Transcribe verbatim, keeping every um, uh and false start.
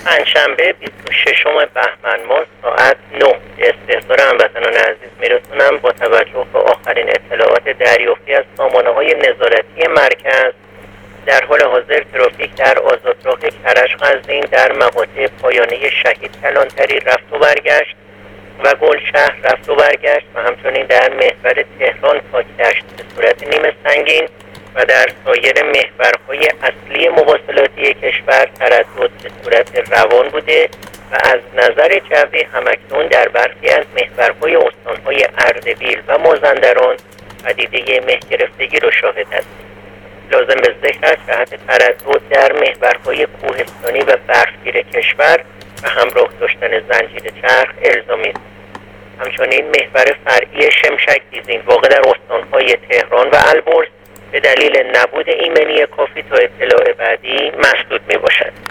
پنجشنبه بیست و ششم بهمن ماه ساعت نه استحضار هموطنان عزیز میرسونم با توجه به آخرین اطلاعات دریافتی از سامانه‌های نظارتی مرکز. در حال حاضر ترافیک در آزادراه کرج قزوین در مقاطع پایانه شهید کلانتری رفت و برگشت و گلشهر رفت و برگشت و همچنین در محور تهران پاکدشت به صورت نیمه سنگین و در سایر محورهای اصلی مواصلاتی کشور تردد به صورت روان بوده و از نظر جوی همکنون در برخی از محورهای استانهای اردبیل و مازندران پدیده مه گرفتگی رو شاهد هستیم. لازم به ذکر است جهت تردد در محورهای کوهستانی و برفگیر کشور و همراه داشتن زنجیر چرخ الزامی است. همچنین محور فرعی شمشک دیزین واقع در استانهای تهران و البرز به دلیل نبود ایمنی کافی تا اطلاع بعدی مسدود می باشد.